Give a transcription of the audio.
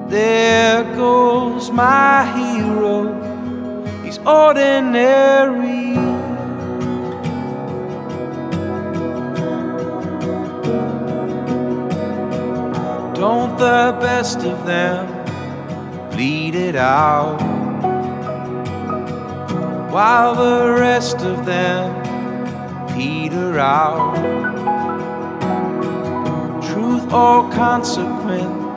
There goes my hero, he's ordinary. Don't the best of them bleed it out, while the rest of them peter out? Truth or consequence,